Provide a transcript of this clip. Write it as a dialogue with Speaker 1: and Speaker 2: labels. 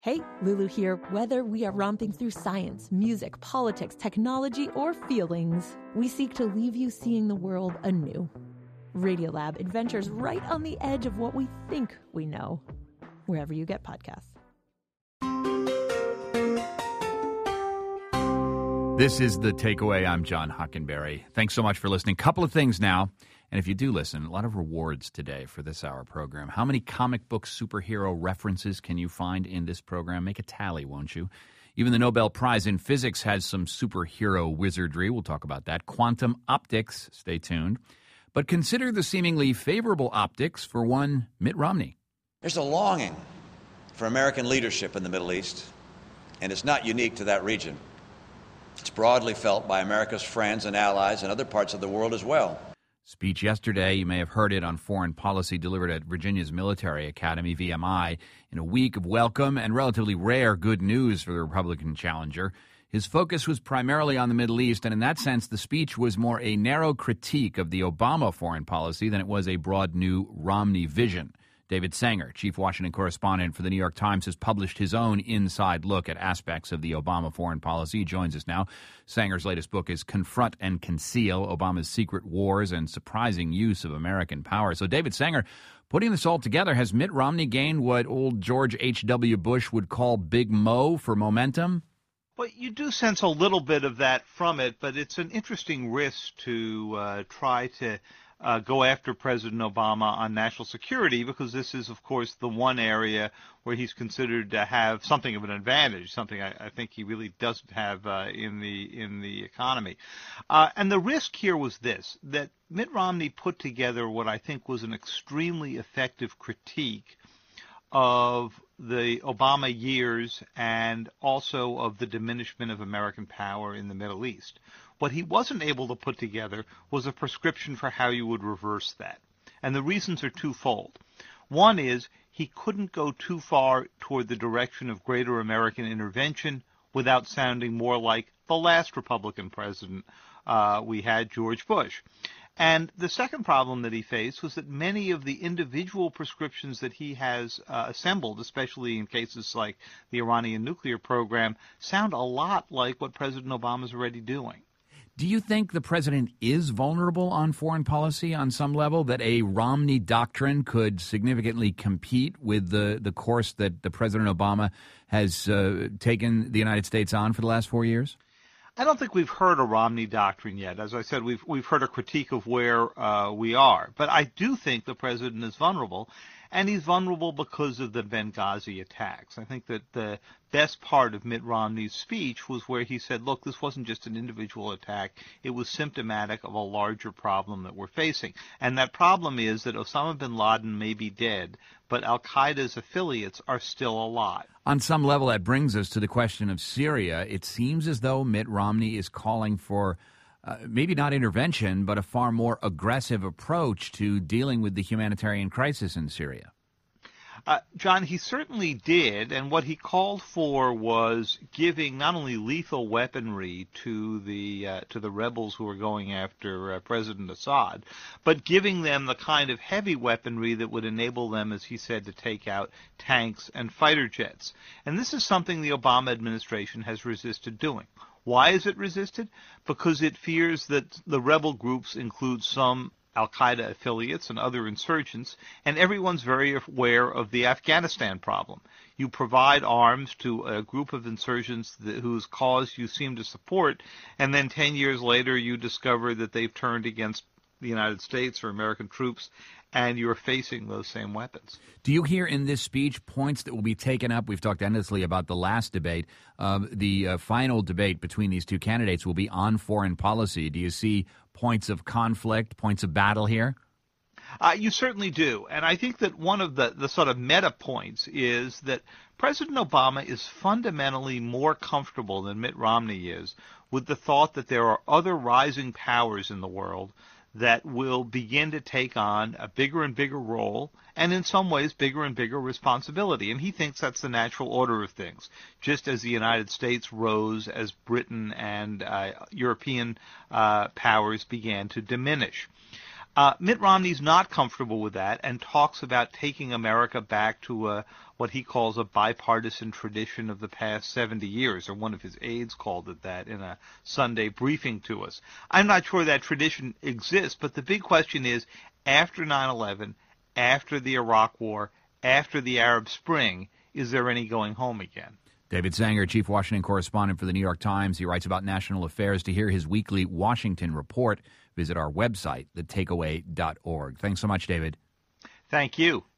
Speaker 1: Hey, Lulu here. Whether we are romping through science, music, politics, technology, or feelings, we seek to leave you seeing the world anew. Radiolab adventures right on the edge of what we think we know, wherever you get podcasts.
Speaker 2: This is The Takeaway. I'm John Hockenberry. Thanks so much for listening. Couple of things now. And if you do listen, a lot of rewards today for this hour program. How many comic book superhero references can you find in this program? Make a tally, won't you? Even the Nobel Prize in Physics has some superhero wizardry. We'll talk about that. Quantum optics. Stay tuned. But consider the seemingly favorable optics for one Mitt Romney.
Speaker 3: There's a longing for American leadership in the Middle East, and it's not unique to that region. It's broadly felt by America's friends and allies in other parts of the world as well.
Speaker 2: Speech yesterday, you may have heard it on foreign policy delivered at Virginia's Military Academy, VMI, in a week of welcome and relatively rare good news for the Republican challenger. His focus was primarily on the Middle East, and in that sense, the speech was more a narrow critique of the Obama foreign policy than it was a broad new Romney vision. David Sanger, chief Washington correspondent for The New York Times, has published his own inside look at aspects of the Obama foreign policy. He joins us now. Sanger's latest book is Confront and Conceal: Obama's Secret Wars and Surprising Use of American Power. So, David Sanger, putting this all together, has Mitt Romney gained what old George H.W. Bush would call Big Mo for momentum?
Speaker 4: Well, you do sense a little bit of that from it, but it's an interesting risk to try to go after President Obama on national security, because this is, of course, the one area where he's considered to have something of an advantage, something I think he really doesn't have in the economy. And the risk here was this, that Mitt Romney put together what I think was an extremely effective critique of the Obama years and also of the diminishment of American power in the Middle East. What he wasn't able to put together was a prescription for how you would reverse that. And the reasons are twofold. One is he couldn't go too far toward the direction of greater American intervention without sounding more like the last Republican president we had, George Bush. And the second problem that he faced was that many of the individual prescriptions that he has assembled, especially in cases like the Iranian nuclear program, sound a lot like what President Obama is already doing.
Speaker 2: Do you think the president is vulnerable on foreign policy on some level, that a Romney doctrine could significantly compete with the course that the President Obama has taken the United States on for the last 4 years?
Speaker 4: I don't think we've heard a Romney doctrine yet. As I said, we've heard a critique of where we are. But I do think the president is vulnerable, and he's vulnerable because of the Benghazi attacks. I think that the best part of Mitt Romney's speech was where he said, look, this wasn't just an individual attack. It was symptomatic of a larger problem that we're facing. And that problem is that Osama bin Laden may be dead, but al-Qaeda's affiliates are still alive.
Speaker 2: On some level, that brings us to the question of Syria. It seems as though Mitt Romney is calling for maybe not intervention, but a far more aggressive approach to dealing with the humanitarian crisis in Syria.
Speaker 4: John, he certainly did, and what he called for was giving not only lethal weaponry to the rebels who were going after President Assad, but giving them the kind of heavy weaponry that would enable them, as he said, to take out tanks and fighter jets. And this is something the Obama administration has resisted doing. Why is it resisted? Because it fears that the rebel groups include some al-Qaeda affiliates and other insurgents, and everyone's very aware of the Afghanistan problem. You provide arms to a group of insurgents whose cause you seem to support, and then 10 years later you discover that they've turned against the United States or American troops, and you're facing those same weapons.
Speaker 2: Do you hear in this speech points that will be taken up? We've talked endlessly about the last debate. The final debate between these two candidates will be on foreign policy. Do you see points of conflict, points of battle here?
Speaker 4: You certainly do. And I think that one of the sort of meta points is that President Obama is fundamentally more comfortable than Mitt Romney is with the thought that there are other rising powers in the world that will begin to take on a bigger and bigger role, and in some ways bigger and bigger responsibility. And he thinks that's the natural order of things. Just as the United States rose as Britain and European powers began to diminish. Mitt Romney's not comfortable with that and talks about taking America back to what he calls a bipartisan tradition of the past 70 years, or one of his aides called it that in a Sunday briefing to us. I'm not sure that tradition exists, but the big question is, after 9/11, after the Iraq War, after the Arab Spring, is there any going home again?
Speaker 2: David Sanger, chief Washington correspondent for the New York Times. He writes about national affairs. To hear his weekly Washington report, visit our website, thetakeaway.org. Thanks so much, David.
Speaker 4: Thank you.